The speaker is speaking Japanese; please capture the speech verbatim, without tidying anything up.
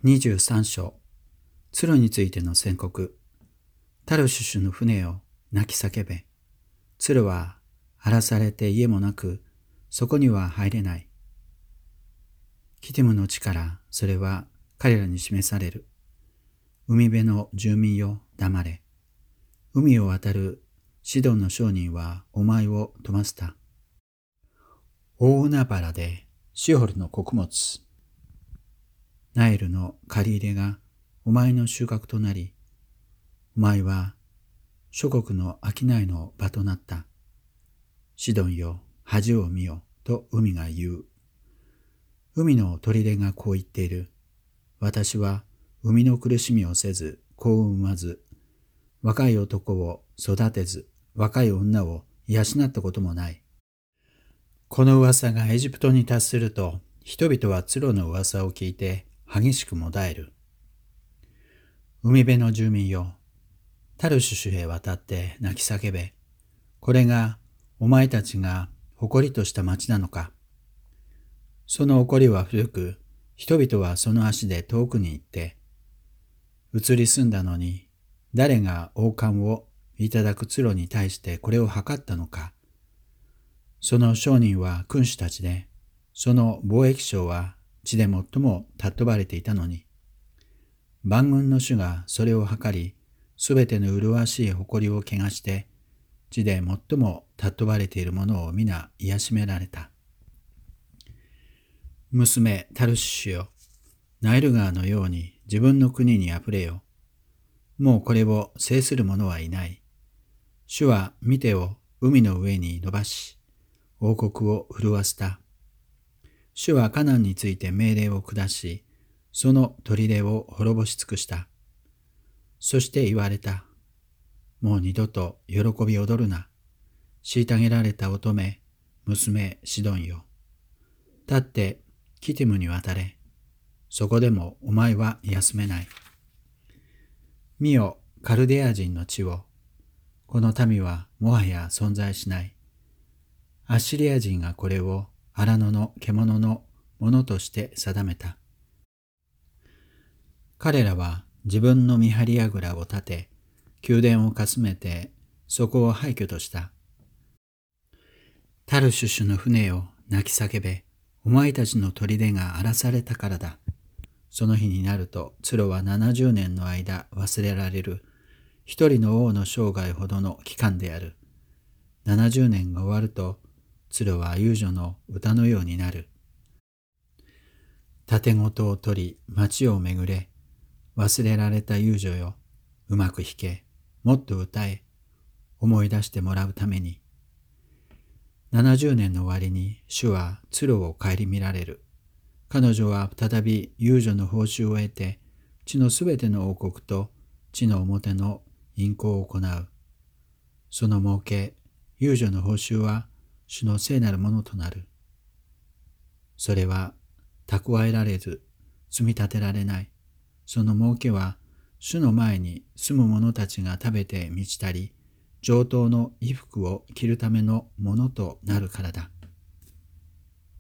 にじゅうさん章、鶴についての宣告。タルシュシュの船を泣き叫べ。鶴は荒らされて家もなく、そこには入れない。キティムの地からそれは彼らに示される。海辺の住民よ、黙れ。海を渡るシドンの商人はお前を飛ばした。大海原でシオルの穀物。ナイルの借り入れがお前の収穫となり、お前は諸国の商いの場となった。シドンよ、恥を見よ、と海が言う。海の砦がこう言っている。私は海の苦しみをせず、子を産まず、若い男を育てず、若い女を養ったこともない。この噂がエジプトに達すると、人々はツロの噂を聞いて激しくもだえる。海辺の住民よ、タルシュシュへ渡って泣き叫べ。これがお前たちが誇りとした町なのか。その怒りは古く、人々はその足で遠くに行って、移り住んだのに、誰が王冠をいただくツロに対してこれを測ったのか。その商人は君主たちで、その貿易商は地で最も尊ばれていたのに、万軍の主がそれを測り、すべての麗しい誇りを汚して、地で最も尊ばれているものを皆癒しめられた。娘タルシシュよ、ナイル川のように自分の国にあふれよ。もうこれを制する者はいない。主は見てを海の上に伸ばし、王国を潤わせた。主はカナンについて命令を下し、その砦を滅ぼし尽くした。そして言われた。もう二度と喜び踊るな。虐げられた乙女、娘シドンよ。立ってキティムに渡れ。そこでもお前は休めない。見よ、カルデア人の地を。この民はもはや存在しない。アッシリア人がこれを荒野の獣のものとして定めた。彼らは自分の見張り櫓を立て、宮殿をかすめて、そこを廃墟とした。タルシュシュの船を泣き叫べ、お前たちの砦が荒らされたからだ。その日になると、ツロはななじゅうねんの間忘れられる、一人の王の生涯ほどの期間である。ななじゅうねんが終わると、ツロは遊女の歌のようになる。盾事を取り、町を巡れ。忘れられた遊女よ。うまく弾け。もっと歌え。思い出してもらうために。ななじゅうねんの終わりに主はツロを顧みられる。彼女は再び遊女の報酬を得て、地のすべての王国と地の表の淫行を行う。その儲け、遊女の報酬は主の聖なるものとなる。それは蓄えられず積み立てられない。その儲けは主の前に住む者たちが食べて満ちたり、上等の衣服を着るためのものとなるからだ。